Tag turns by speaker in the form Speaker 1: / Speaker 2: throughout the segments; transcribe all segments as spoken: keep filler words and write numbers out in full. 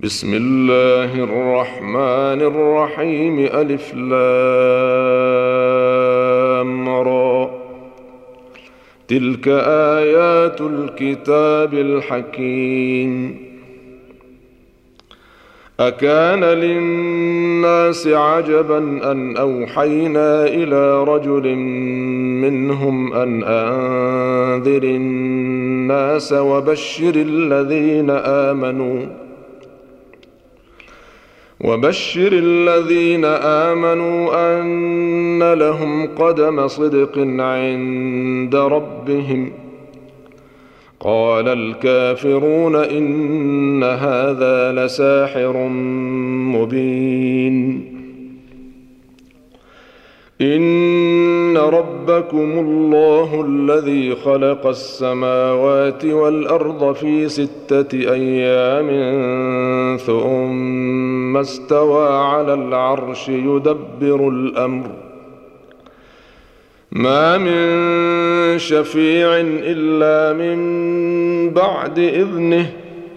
Speaker 1: بسم الله الرحمن الرحيم. ألف لام را. تلك آيات الكتاب الحكيم. أكان للناس عجبا أن أوحينا إلى رجل منهم أن أنذر الناس وبشر الذين آمنوا وبشر الذين آمنوا أن لهم قدم صدق عند ربهم. قال الكافرون إن هذا لساحر مبين. إن ربكم الله الذي خلق السماوات والأرض في ستة أيام ثم استوى على العرش يدبر الأمر. ما من شفيع إلا من بعد إذنه.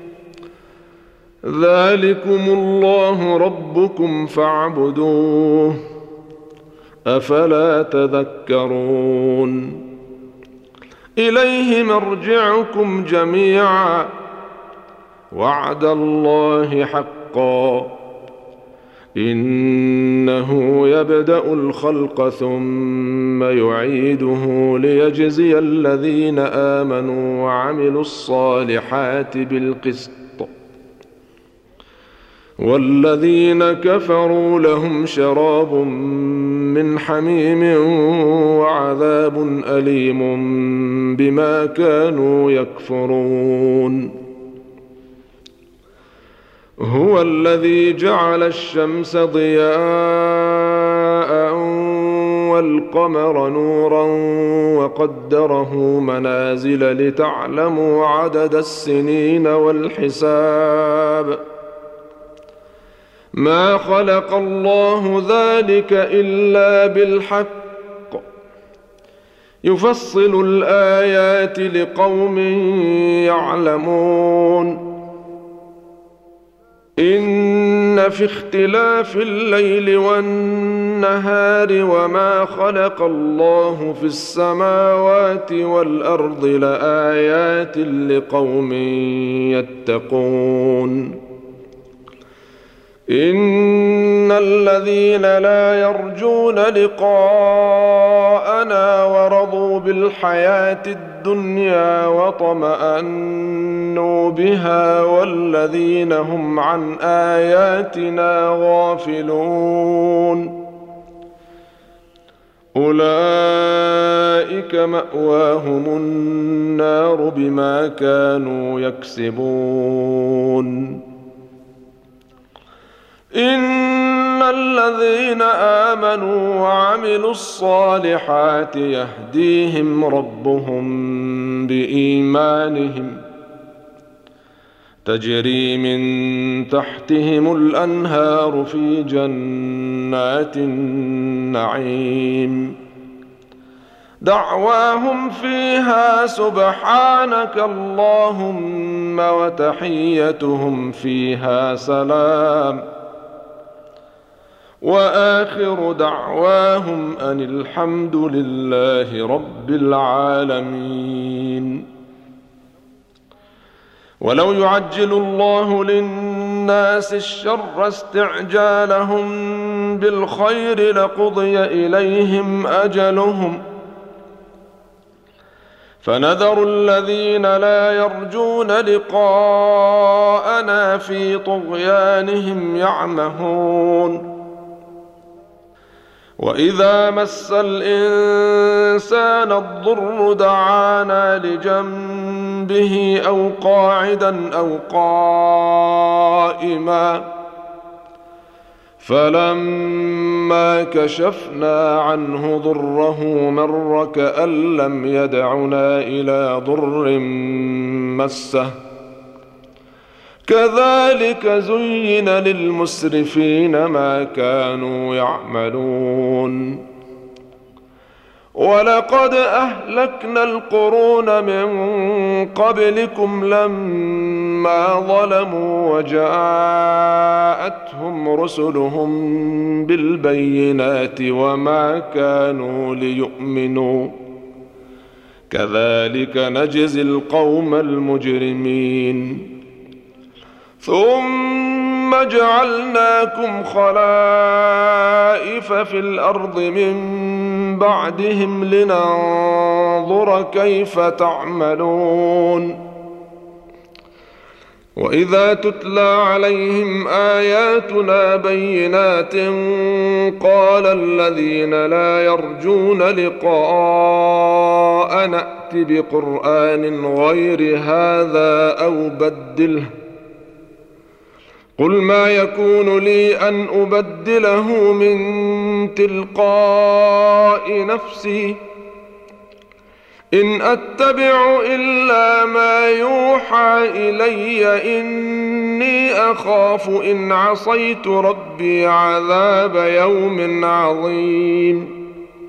Speaker 1: ذلكم الله ربكم فاعبدوه أفلا تذكرون. إليه مرجعكم جميعا وعد الله حقا. إنه يبدأ الخلق ثم يعيده ليجزي الذين آمنوا وعملوا الصالحات بالقسط، والذين كفروا لهم شراب من حميم وعذاب أليم بما كانوا يكفرون. هو الذي جعل الشمس ضياء والقمر نورا وقدره منازل لتعلموا عدد السنين والحساب. ما خلق الله ذلك إلا بالحق. يفصل الآيات لقوم يعلمون. إن في اختلاف الليل والنهار وما خلق الله في السماوات والأرض لآيات لقوم يتقون. إن الذين لا يرجون لقاءنا ورضوا بالحياة الدنيا وطمأنوا بها والذين هم عن آياتنا غافلون أولئك مأواهم النار بما كانوا يكسبون. إن الذين آمنوا وعملوا الصالحات يهديهم ربهم بإيمانهم تجري من تحتهم الأنهار في جنات النعيم. دعواهم فيها سبحانك اللهم وتحيتهم فيها سلام وآخر دعواهم أن الحمد لله رب العالمين. ولو يعجل الله للناس الشر استعجالهم بالخير لقضي إليهم أجلهم فنذر الذين لا يرجون لقاءنا في طغيانهم يعمهون. وإذا مس الإنسان الضر دعانا لجنبه أو قاعدا أو قائما فلما كشفنا عنه ضره مر كأن لم يدعنا إلى ضر مسه. كذلك زين للمسرفين ما كانوا يعملون. ولقد أهلكنا القرون من قبلكم لما ظلموا وجاءتهم رسلهم بالبينات وما كانوا ليؤمنوا كذلك نجزي القوم المجرمين ثم جعلناكم خلائف في الأرض من بعدهم لننظر كيف تعملون وإذا تتلى عليهم آياتنا بينات قال الذين لا يرجون لقاء نأت بقرآن غير هذا أو بدله قل ما يكون لي أن أبدله من تلقاء نفسي إن أتبع إلا ما يوحى إلي إني أخاف إن عصيت ربي عذاب يوم عظيم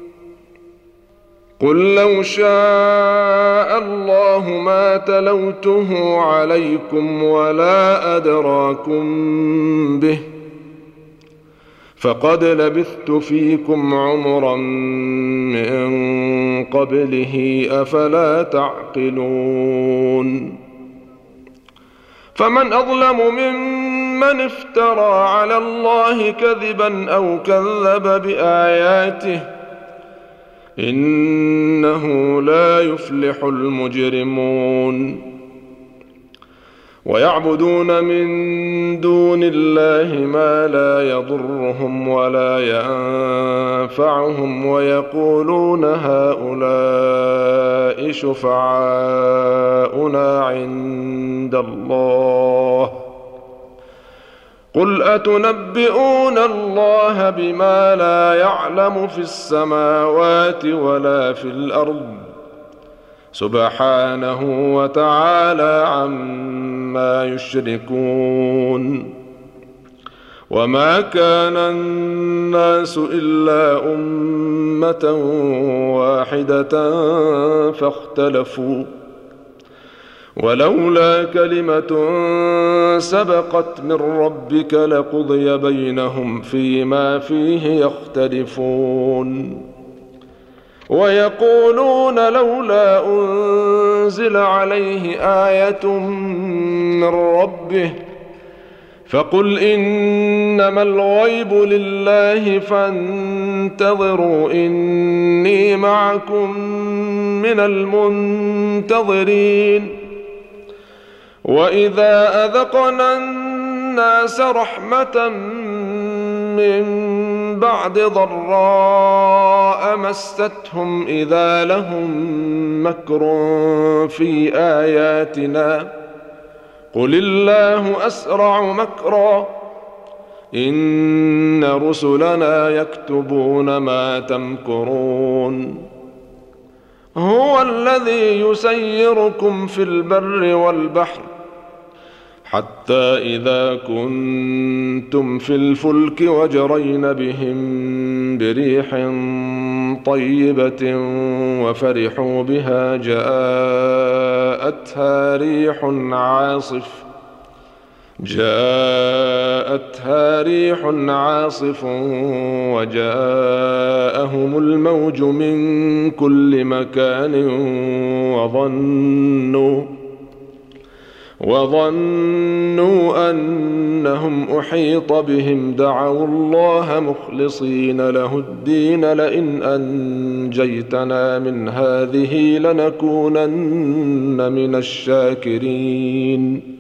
Speaker 1: قل لو شاء الله ما تلوته عليكم ولا أدراكم به فقد لبثت فيكم عمرا من قبله أفلا تعقلون فمن أظلم ممن افترى على الله كذبا أو كذب بآياته إنه لا يفلح المجرمون ويعبدون من دون الله ما لا يضرهم ولا ينفعهم ويقولون هؤلاء شفعاؤنا عند الله قل أتنبئون الله بما لا يعلم في السماوات ولا في الأرض سبحانه وتعالى عما يشركون وما كان الناس إلا أمة واحدة فاختلفوا ولولا كلمة سبقت من ربك لقضي بينهم فيما فيه يختلفون ويقولون لولا أنزل عليه آية من ربه فقل إنما الغيب لله فانتظروا إني معكم من المنتظرين وإذا أذقنا الناس رحمة من بعد ضراء مستهم إذا لهم مكر في آياتنا قل الله أسرع مكرا إن رسلنا يكتبون ما تمكرون هو الذي يسيركم في البر والبحر حتى إذا كنتم في الفلك وجرين بهم بريح طيبة وفرحوا بها جاءتها ريح عاصف جاءتها ريح عاصف وجاءهم الموج من كل مكان وظنوا وظنوا أنهم أحيط بهم دعوا الله مخلصين له الدين لئن أنجيتنا من هذه لنكونن من الشاكرين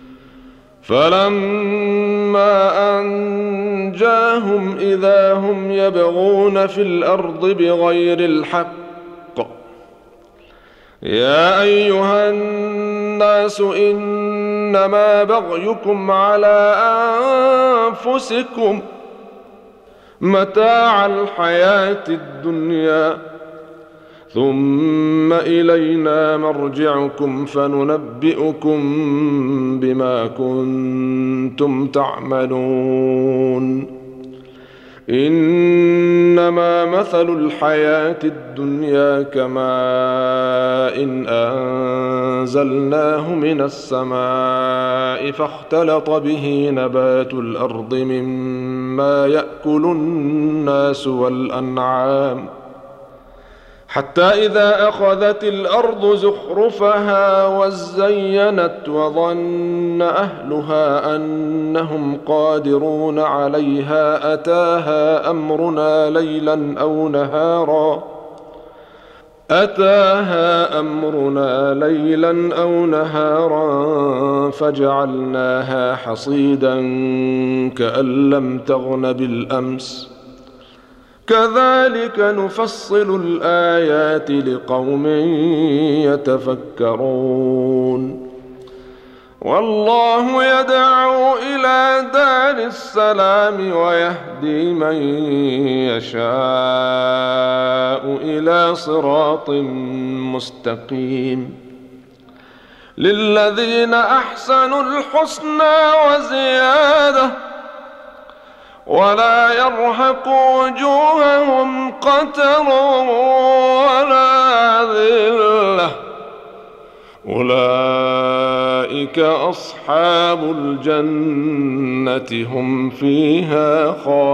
Speaker 1: فلما أنجاهم إذا هم يبغون في الأرض بغير الحق يا أيها الناس إنما بغيكم على أنفسكم متاع الحياة الدنيا ثم إلينا مرجعكم فننبئكم بما كنتم تعملون إنما مثل الحياة الدنيا كماء إن أنزلناه من السماء فاختلط به نبات الأرض مما يأكل الناس والأنعام حتى إذا أخذت الأرض زخرفها وزينت وظن أهلها أنهم قادرون عليها أتاها أمرنا ليلا أو نهارا أتاها أمرنا ليلا أو نهارا فجعلناها حصيدا كأن لم تغن بالأمس كذلك نفصل الآيات لقوم يتفكرون والله يدعو إلى دار السلام ويهدي من يشاء إلى صراط مستقيم للذين أحسنوا الحسنى وزيادة ولا يرهق وجوههم قتر ولا ذلة أولئك أصحاب الجنة هم فيها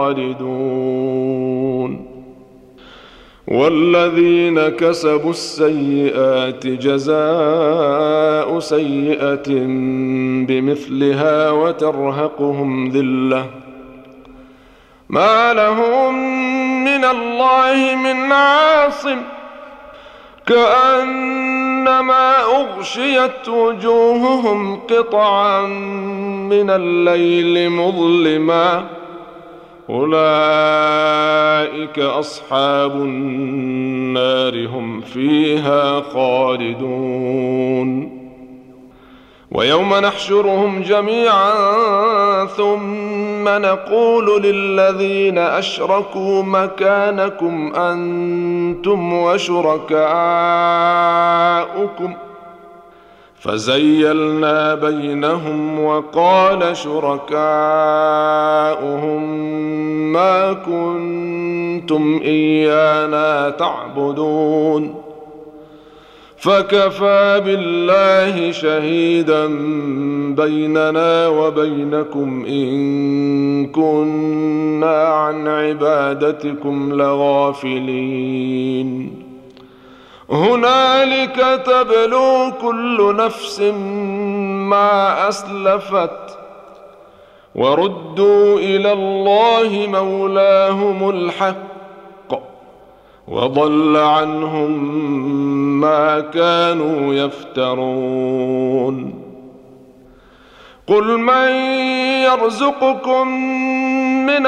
Speaker 1: خالدون والذين كسبوا السيئات جزاء سيئة بمثلها وترهقهم ذلة ما لهم من الله من عاصم كأنما أغشيت وجوههم قطعا من الليل مظلما أولئك أصحاب النار هم فيها خالدون ويوم نحشرهم جميعا ثم نقول للذين أشركوا مكانكم أنتم وشركاؤكم فزيلنا بينهم وقال شركاؤهم ما كنتم إيانا تعبدون فكفى بالله شهيدا بيننا وبينكم إن كنا عن عبادتكم لغافلين هنالك تبلو كل نفس ما أسلفت وردوا إلى الله مولاهم الحق وضل عنهم ما كانوا يفترون قل من يرزقكم من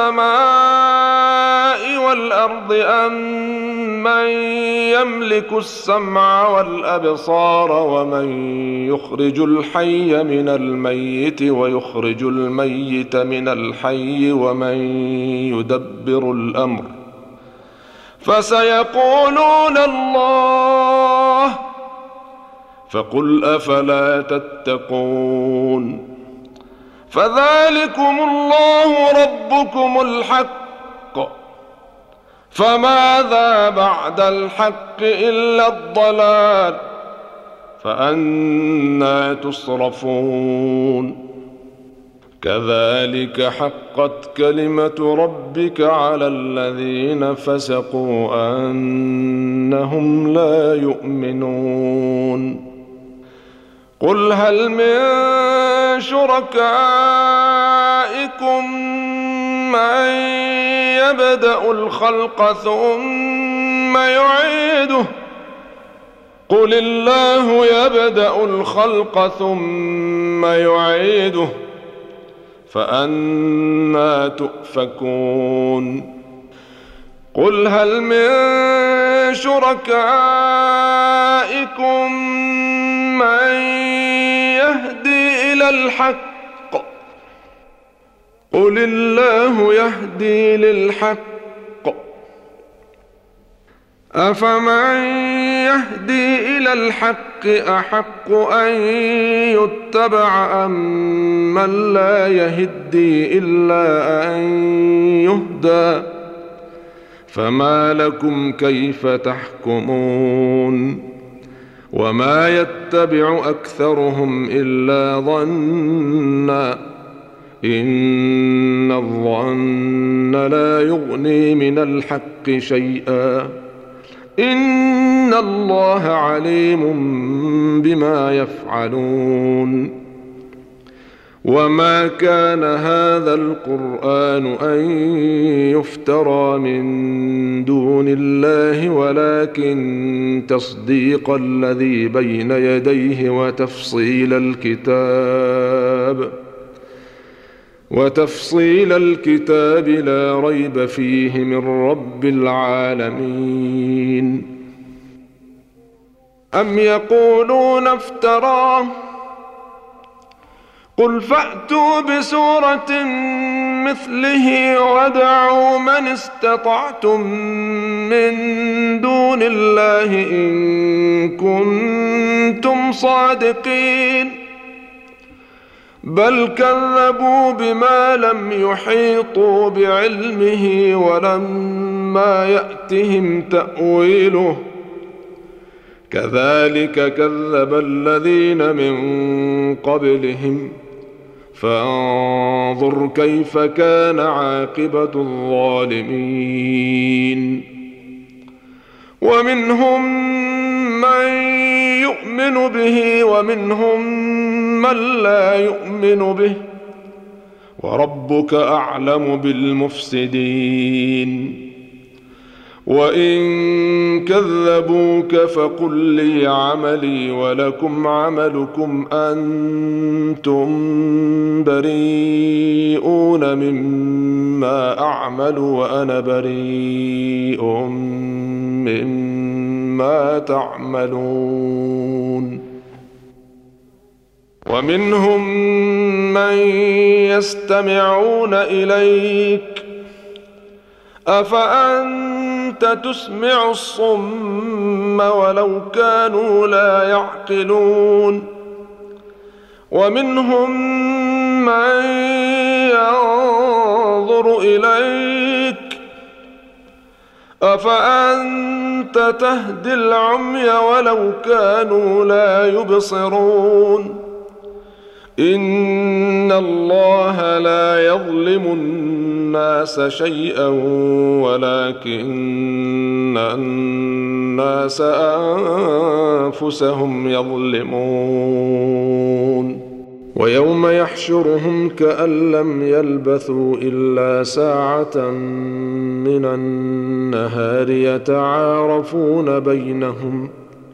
Speaker 1: السماء والأرض أم من يملك السمع والأبصار ومن يخرج الحي من الميت ويخرج الميت من الحي ومن يدبر الأمر فسيقولون الله فقل أفلا تتقون فذلكم الله ربكم الحق فماذا بعد الحق إلا الضلال فأنى تصرفون كذلك حقت كلمة ربك على الذين فسقوا أنهم لا يؤمنون قل هل من شركائكم من يبدأ الخلق ثم يعيده قل الله يبدأ الخلق ثم يعيده فأنى تؤفكون قل هل من شركائكم من يهدي إلى الحق قل الله يهدي للحق أفمن يهدي إلى الحق أحق أن يتبع أم من لا يهدي إلا أن يهدى فما لكم كيف تحكمون وما يتبع أكثرهم إلا ظنا إن الظن لا يغني من الحق شيئا إن الله عليم بما يفعلون وما كان هذا القرآن أن يفترى من دون الله ولكن تصديق الذي بين يديه وتفصيل الكتاب وتفصيل الكتاب لا ريب فيه من رب العالمين أم يقولون افتراه قل فأتوا بسورة مثله وادعوا من استطعتم من دون الله إن كنتم صادقين بل كذبوا بما لم يحيطوا بعلمه ولما يأتهم تأويله كذلك كذب الذين من قبلهم فانظر كيف كان عاقبة الظالمين ومنهم من يؤمن به ومنهم من لا يؤمن به وربك أعلم بالمفسدين وإن كذبوك فقل لي عملي ولكم عملكم أنتم بريئون مما أعمل وأنا بريء مما تعملون ومنهم من يستمعون إليك أفأنت تسمع الصم ولو كانوا لا يعقلون ومنهم من ينظر إليك أفأنت تهدي العمي ولو كانوا لا يبصرون إن الله لا يظلم الناس شيئا ولكن الناس أنفسهم يظلمون ويوم يحشرهم كأن لم يلبثوا إلا ساعة من النهار يتعارفون بينهم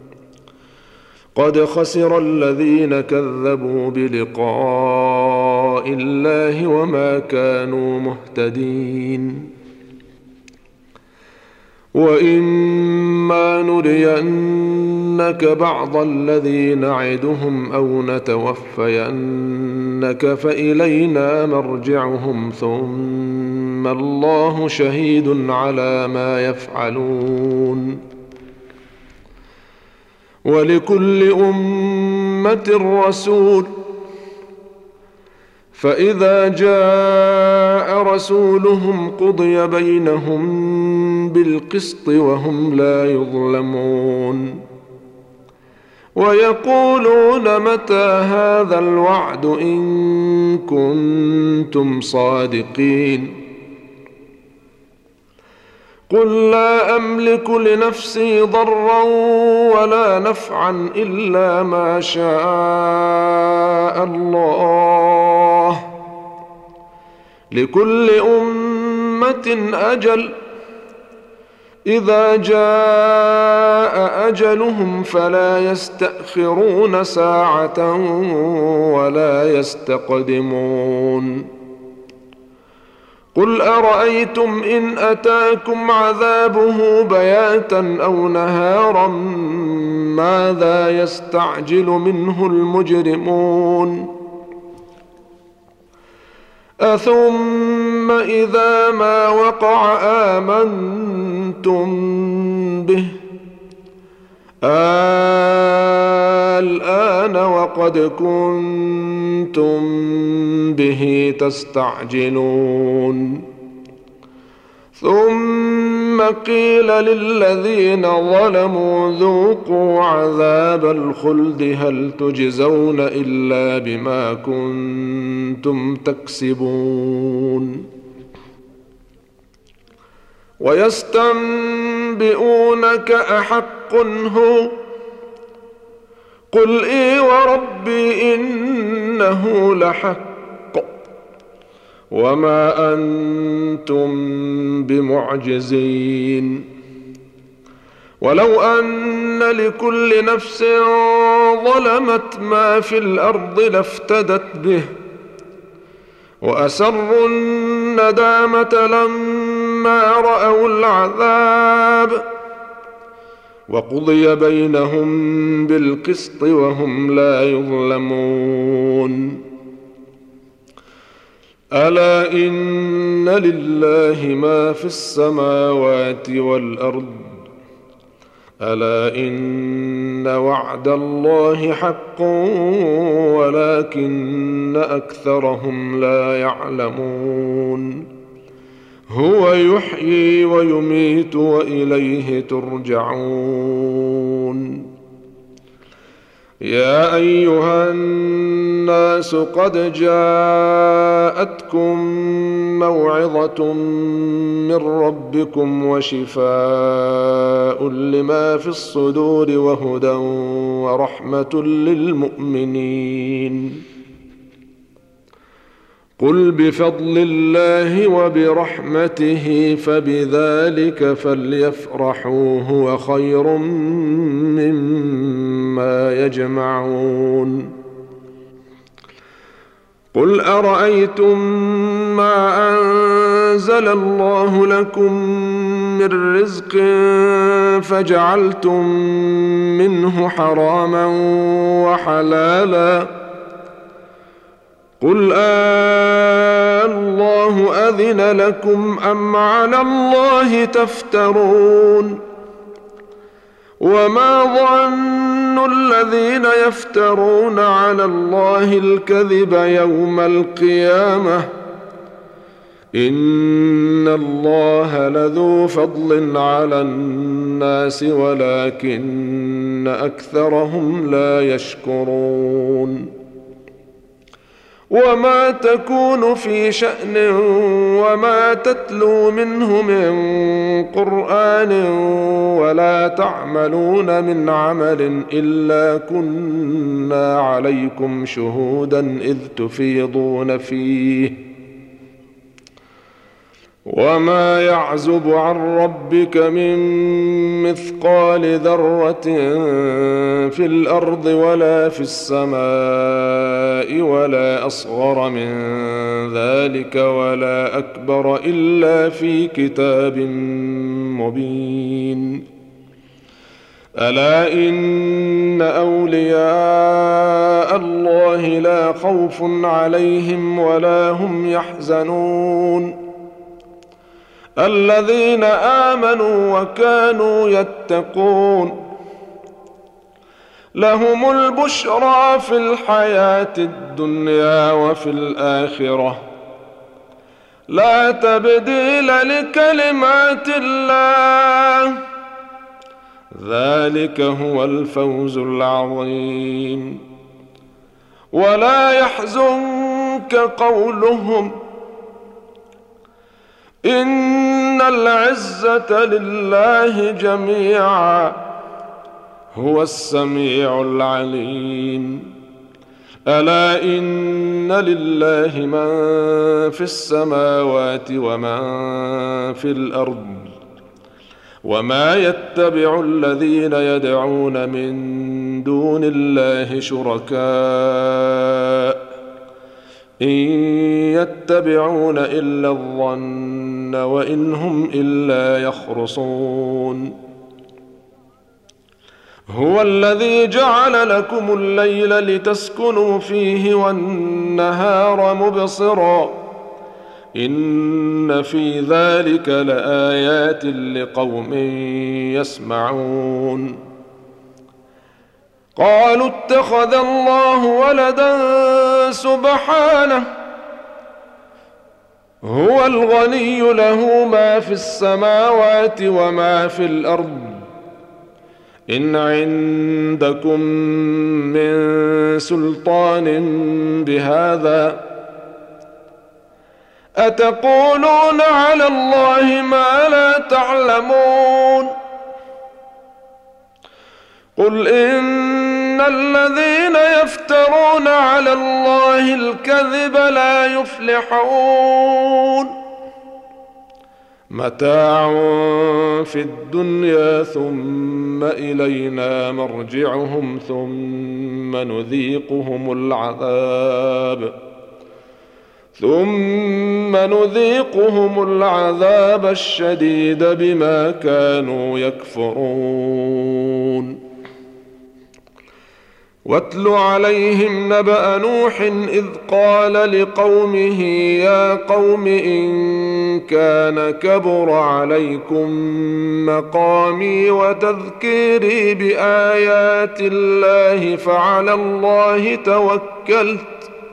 Speaker 1: قد خسر الذين كذبوا بلقاء الله وما كانوا مهتدين وإما نرينك بعض الذي نعدهم أو نتوفينك فإلينا مرجعهم ثم الله شهيد على ما يفعلون ولكل أمة رسول فإذا جاء رسولهم قضي بينهم بالقسط وهم لا يظلمون ويقولون متى هذا الوعد إن كنتم صادقين قل لا أملك لنفسي ضرا ولا نفعا إلا ما شاء الله لكل أمة أجل إذا جاء أجلهم فلا يستأخرون ساعة ولا يستقدمون قل أرأيتم إن أتاكم عذابه بياتا أو نهارا ماذا يستعجل منه المجرمون أثم إذا ما وقع آمنتم به الآن وقد كنتم به تستعجلون ثم قيل للذين ظلموا ذوقوا عذاب الخلد هل تجزون إلا بما كنتم تكسبون ويستنبئونك أحق هو قل إي وربي إنه لحق وما أنتم بمعجزين ولو أن لكل نفس ظلمت ما في الأرض لافتدت به وأسروا الندامة لما رأوا العذاب وقضي بينهم بالقسط وهم لا يظلمون ألا إن لله ما في السماوات والأرض ألا إن وعد الله حق ولكن أكثرهم لا يعلمون هو يحيي ويميت وإليه ترجعون يا أيها الناس قد جاءتكم موعظة من ربكم وشفاء لما في الصدور وهدى ورحمة للمؤمنين قل بفضل الله وبرحمته فبذلك فليفرحوا هو خير مما يجمعون قل أرأيتم ما أنزل الله لكم من رزق فجعلتم منه حراما وحلالا قل آه الله أذن لكم أم على الله تفترون وما ظن الذين يفترون على الله الكذب يوم القيامة إن الله لذو فضل على الناس ولكن أكثرهم لا يشكرون وما تكون في شأن وما تتلو منه من قرآن ولا تعملون من عمل إلا كنا عليكم شهودا إذ تفيضون فيه وما يعزب عن ربك من مثقال ذرة في الأرض ولا في السماء ولا أصغر من ذلك ولا أكبر إلا في كتاب مبين ألا إن أولياء الله لا خوف عليهم ولا هم يحزنون الذين آمنوا وكانوا يتقون لهم البشرى في الحياة الدنيا وفي الآخرة لا تبديل لكلمات الله ذلك هو الفوز العظيم ولا يحزنك قولهم إن العزة لله جميعا هو السميع العليم ألا إن لله من في السماوات ومن في الأرض وما يتبع الذين يدعون من دون الله شركاء إن يتبعون إلا الظن وإن هم إلا يخرصون هو الذي جعل لكم الليل لتسكنوا فيه والنهار مبصرا إن في ذلك لآيات لقوم يسمعون. قالوا اتخذ الله ولدا سبحانه هو الغني له ما في السماوات وما في الأرض إن عندكم من سلطان بهذا أتقولون على الله ما لا تعلمون. قل إن الذين يفترون على الله الكذب لا يفلحون متاع في الدنيا ثم إلينا مرجعهم ثم نذيقهم العذاب ثم نذيقهم العذاب الشديد بما كانوا يكفرون. واتل عليهم نبأ نوح إذ قال لقومه يا قوم إن كان كبر عليكم مقامي وتذكيري بآيات الله فعلى الله توكلت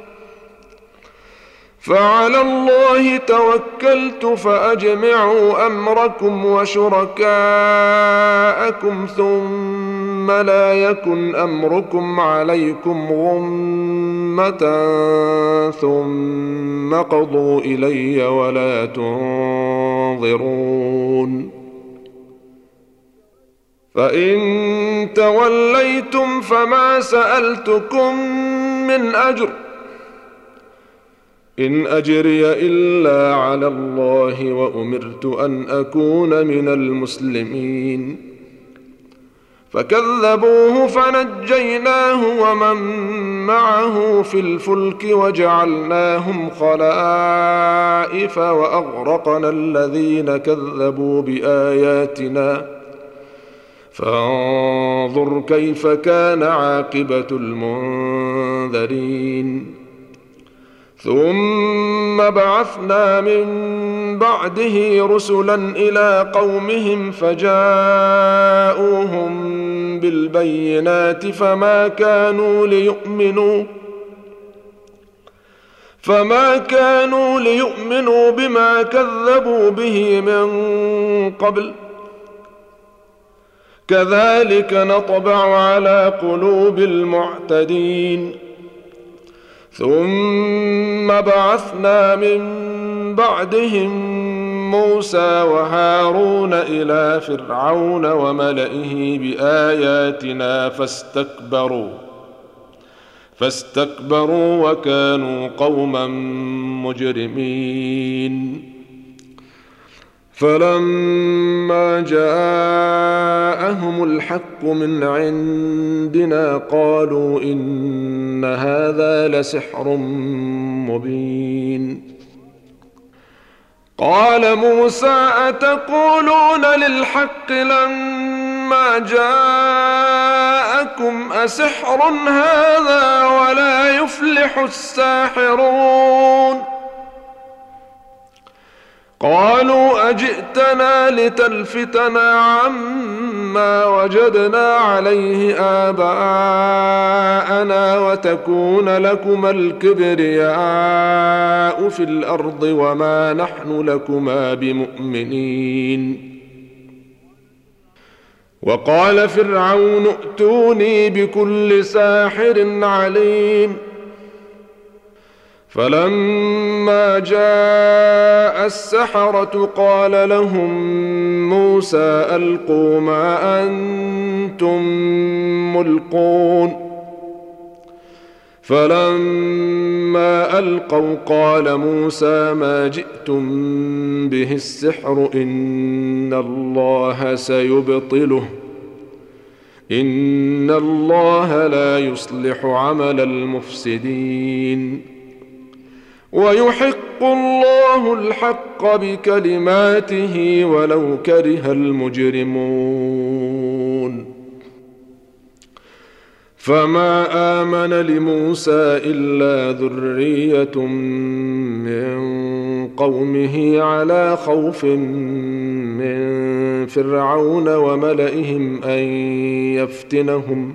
Speaker 1: فعلى الله توكلت فأجمعوا أمركم وشركاءكم ثم لا يكن أمركم عليكم غمة ثم قضوا إلي ولا تنظرون. فإن توليتم فما سألتكم من أجر إن أجري إلا على الله وأمرت أن أكون من المسلمين. فكذبوه فنجيناه ومن معه في الفلك وجعلناهم خلائف وأغرقنا الذين كذبوا بآياتنا فانظر كيف كان عاقبة المنذرين. ثم بعثنا من بعده رسلا إلى قومهم فجاءوهم بالبينات فما كانوا ليؤمنوا فما كانوا ليؤمنوا بما كذبوا به من قبل كذلك نطبع على قلوب المعتدين. ثم بعثنا من بعدهم موسى وهارون إلى فرعون وملئه بآياتنا فاستكبروا فاستكبروا وكانوا قوما مجرمين. فلما جاءهم الحق من عندنا قالوا إن هذا لسحر مبين. قال موسى أتقولون للحق لما جاءكم أسحر هذا ولا يفلح الساحرون. قالوا أجئتنا لتلفتنا عما وجدنا عليه آباءنا وتكون لكما الكبرياء في الأرض وما نحن لكما بمؤمنين. وقال فرعون ائتوني بكل ساحر عليم. فلما جاء السحرة قال لهم موسى ألقوا ما أنتم ملقون. فلما ألقوا قال موسى ما جئتم به السحر إن الله سيبطله إن الله لا يصلح عمل المفسدين ويحق الله الحق بكلماته ولو كره المجرمون. فما آمن لموسى إلا ذرية من قومه على خوف من فرعون وملئهم أن يفتنهم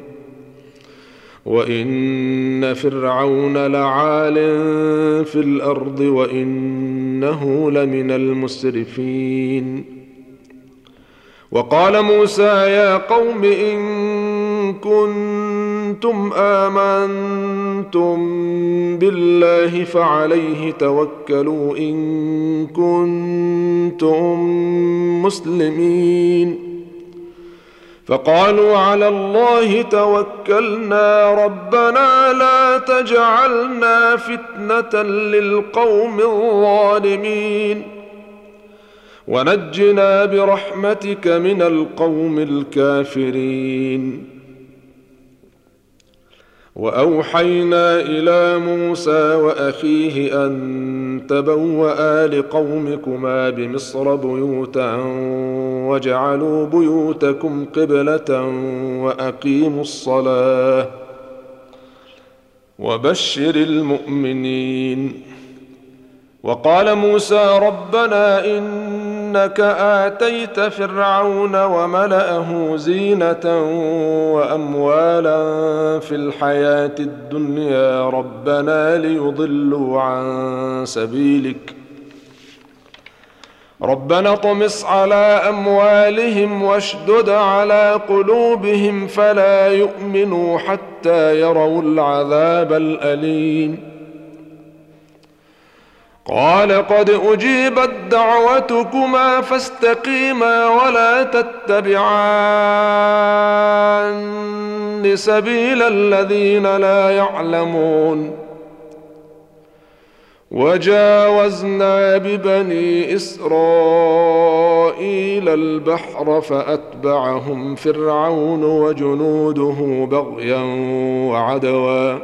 Speaker 1: وإن فرعون لعال في الأرض وإنه لمن المسرفين. وقال موسى يا قوم إن كنتم آمنتم بالله فعليه توكلوا إن كنتم مسلمين. فقالوا على الله توكلنا ربنا لا تجعلنا فتنة للقوم الظالمين ونجنا برحمتك من القوم الكافرين. وأوحينا إلى موسى وأخيه أن تبوأ لقومكما بمصر بيوتا واجعلوا بيوتكم قبلة وأقيموا الصلاة وبشر المؤمنين. وقال موسى ربنا إنك آتيت فرعون وملأه زينة وأموالا في الحياة الدنيا ربنا ليضلوا عن سبيلك ربنا اطمس على أموالهم واشدد على قلوبهم فلا يؤمنوا حتى يروا العذاب الأليم. قال قد أجيبت دعوتكما فاستقيما ولا تتبعان سبيل الذين لا يعلمون. وجاوزنا ببني إسرائيل البحر فأتبعهم فرعون وجنوده بغيا وعدوا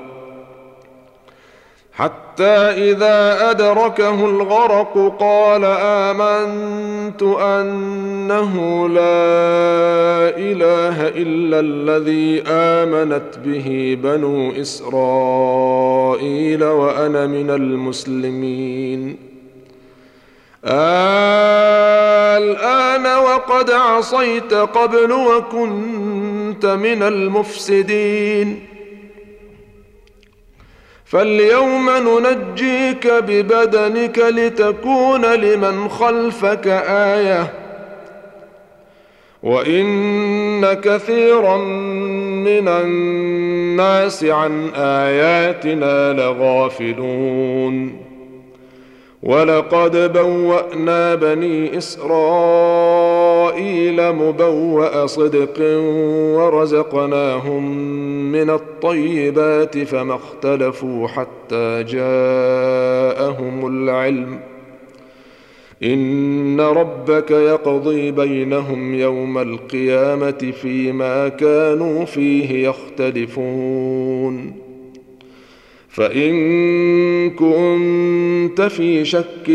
Speaker 1: حتى إذا أدركه الغرق قال آمنت أنه لا إله إلا الذي آمنت به بنو إسرائيل وأنا من المسلمين. الآن وقد عصيت قبل وكنت من المفسدين فاليوم ننجيك ببدنك لتكون لمن خلفك آية وإن كثيرا من الناس عن آياتنا لغافلون. ولقد بوأنا بني إسرائيل مبوأ صدق ورزقناهم من الطيبات فما اختلفوا حتى جاءهم العلم إن ربك يقضي بينهم يوم القيامة فيما كانوا فيه يختلفون. فإن كنت في شك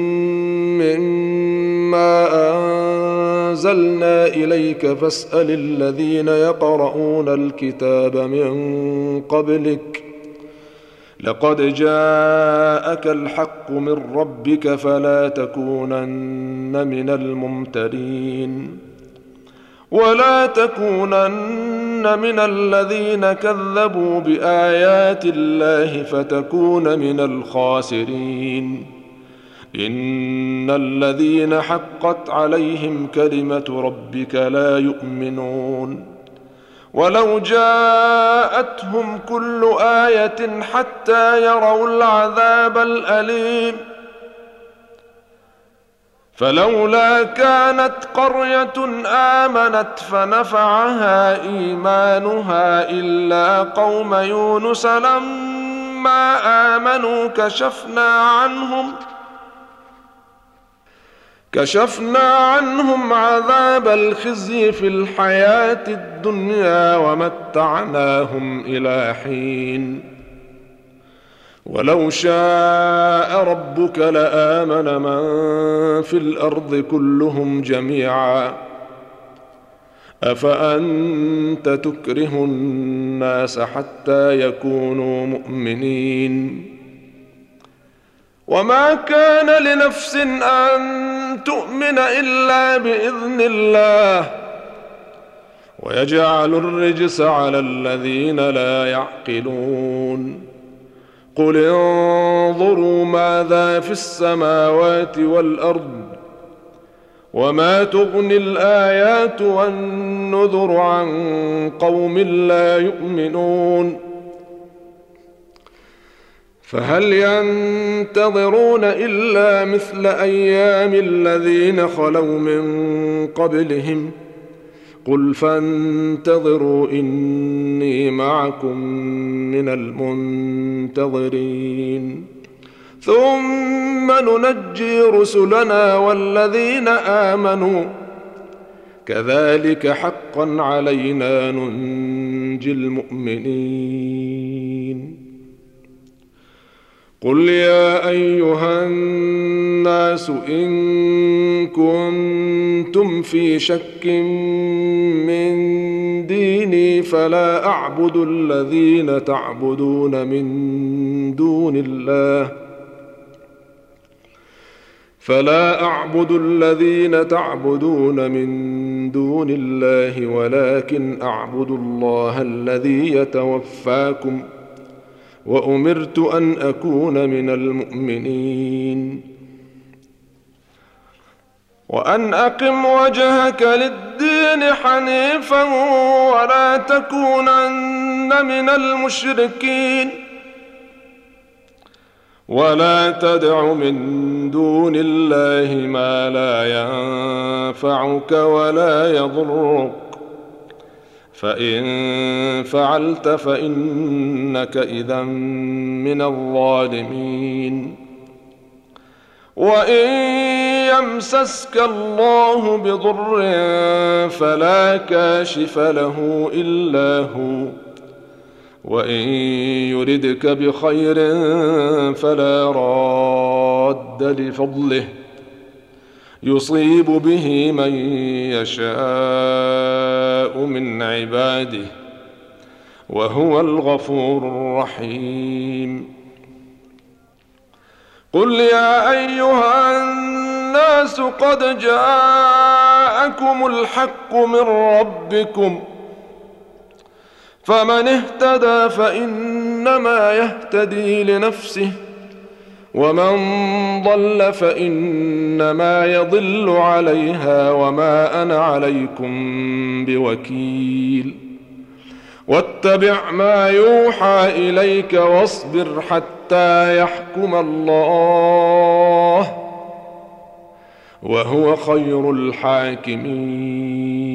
Speaker 1: مما أنزلنا إليك فاسأل الذين يقرؤون الكتاب من قبلك لقد جاءك الحق من ربك فلا تكونن من الممترين ولا تكونن من الذين كذبوا بآيات الله فتكون من الخاسرين. إن الذين حقت عليهم كلمة ربك لا يؤمنون ولو جاءتهم كل آية حتى يروا العذاب الأليم فلولا كانت قرية آمنت فنفعها إيمانها إلا قوم يونس لما آمنوا كشفنا عنهم كشفنا عنهم عذاب الخزي في الحياة الدنيا ومتعناهم إلى حين ولو شاء ربك لآمن من في الأرض كلهم جميعا أفأنت تكره الناس حتى يكونوا مؤمنين وما كان لنفس أن تؤمن إلا بإذن الله ويجعل الرجس على الذين لا يعقلون قل انظروا ماذا في السماوات والأرض وما تغني الآيات والنذر عن قوم لا يؤمنون فهل ينتظرون إلا مثل أيام الذين خلوا من قبلهم قل فانتظروا إني معكم من المنتظرين ثم ننجي رسلنا والذين آمنوا كذلك حقا علينا ننجي المؤمنين قل يا أيها الناس إن كنتم في شك من ديني فلا أعبد الذين تعبدون من دون الله فلا أعبد الذين تعبدون من دون الله ولكن أعبد الله الذي يتوفاكم وأمرت أن أكون من المؤمنين وأن أقم وجهك للدين حنيفا ولا تكونن من المشركين ولا تدع من دون الله ما لا ينفعك ولا يضرك فإن فعلت فإنك إذا من الظالمين وإن يمسسك الله بضر فلا كاشف له إلا هو وإن يردك بخير فلا راد لفضله يصيب به من يشاء من عباده وهو الغفور الرحيم قل يا أيها الناس قد جاءكم الحق من ربكم فمن اهتدى فإنما يهتدي لنفسه ومن ضل فإنما يضل عليها وما أنا عليكم بوكيل واتبع ما يوحى إليك واصبر حتى يحكم الله وهو خير الحاكمين